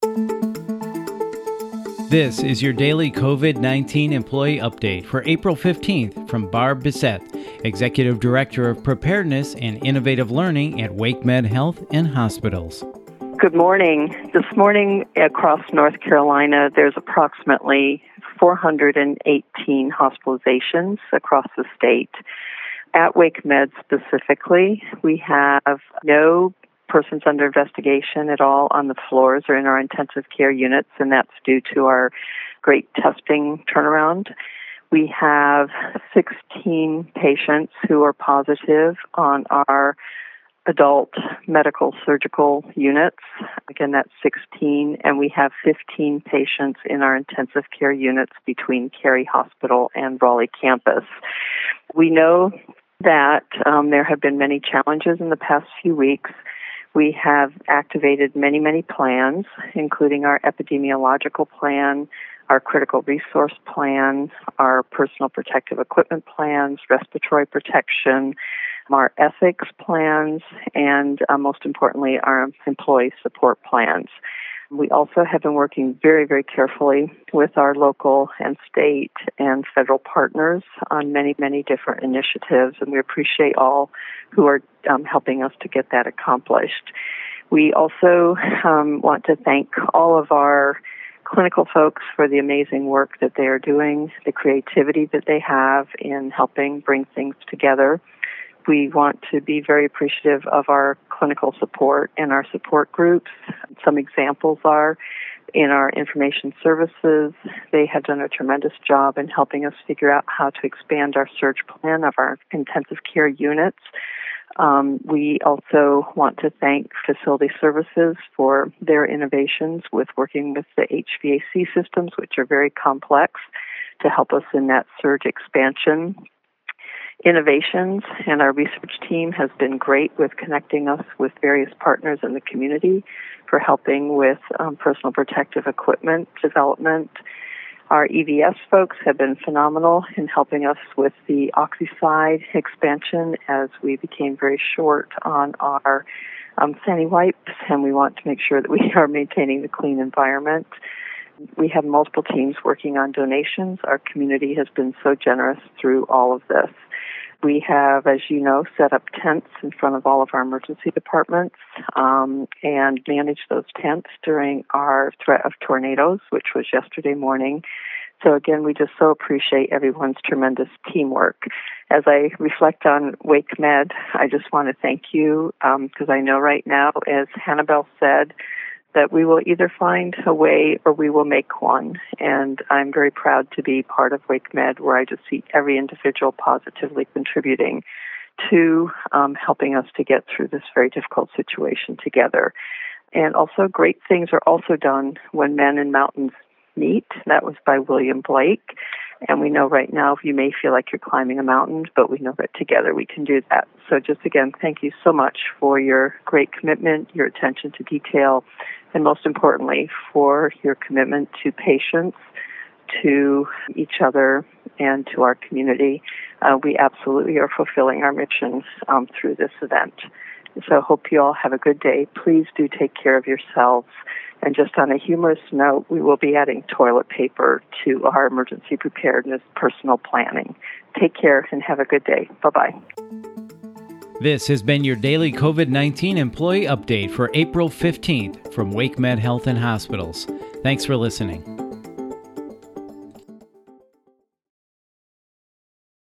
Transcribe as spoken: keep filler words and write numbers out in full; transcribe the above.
This is your daily COVID nineteen employee update for April fifteenth from Barb Bissett, Executive Director of Preparedness and Innovative Learning at WakeMed Health and Hospitals. Good morning. This morning across North Carolina, there's approximately four hundred eighteen hospitalizations across the state. At WakeMed specifically, we have no persons under investigation at all on the floors or in our intensive care units, and that's due to our great testing turnaround. We have sixteen patients who are positive on our adult medical surgical units. Again, that's sixteen, and we have fifteen patients in our intensive care units between Cary Hospital and Raleigh campus. We know that um, there have been many challenges in the past few weeks. We have activated many, many plans, including our epidemiological plan, our critical resource plan, our personal protective equipment plans, respiratory protection, our ethics plans, and uh, most importantly, our employee support plans. We also have been working very, very carefully with our local and state and federal partners on many, many different initiatives, and we appreciate all who are um, helping us to get that accomplished. We also um, want to thank all of our clinical folks for the amazing work that they are doing, the creativity that they have in helping bring things together. We want to be very appreciative of our clinical support and our support groups. Some examples are in our information services. They have done a tremendous job in helping us figure out how to expand our surge plan of our intensive care units. Um, we also want to thank facility services for their innovations with working with the H V A C systems, which are very complex, to help us in that surge expansion. Innovations and our research team has been great with connecting us with various partners in the community for helping with um, personal protective equipment development. Our E V S folks have been phenomenal in helping us with the Oxycide expansion as we became very short on our um, Sani-Wipes, and we want to make sure that we are maintaining the clean environment. We have multiple teams working on donations. Our community has been so generous through all of this. We have, as you know, set up tents in front of all of our emergency departments um, and managed those tents during our threat of tornadoes, which was yesterday morning. So again, we just so appreciate everyone's tremendous teamwork. As I reflect on WakeMed, I just want to thank you because um, I know right now, as Hannibal said, that we will either find a way or we will make one. And I'm very proud to be part of WakeMed, where I just see every individual positively contributing to um, helping us to get through this very difficult situation together. And also great things are also done when men and mountains meet. That was by William Blake. And we know right now you may feel like you're climbing a mountain, but we know that together we can do that. So just again, thank you so much for your great commitment, your attention to detail, and most importantly, for your commitment to patients, to each other, and to our community. Uh, we absolutely are fulfilling our mission um, through this event. So I hope you all have a good day. Please do take care of yourselves. And just on a humorous note, we will be adding toilet paper to our emergency preparedness personal planning. Take care and have a good day. Bye-bye. This has been your daily COVID nineteen employee update for April fifteenth from WakeMed Health and Hospitals. Thanks for listening.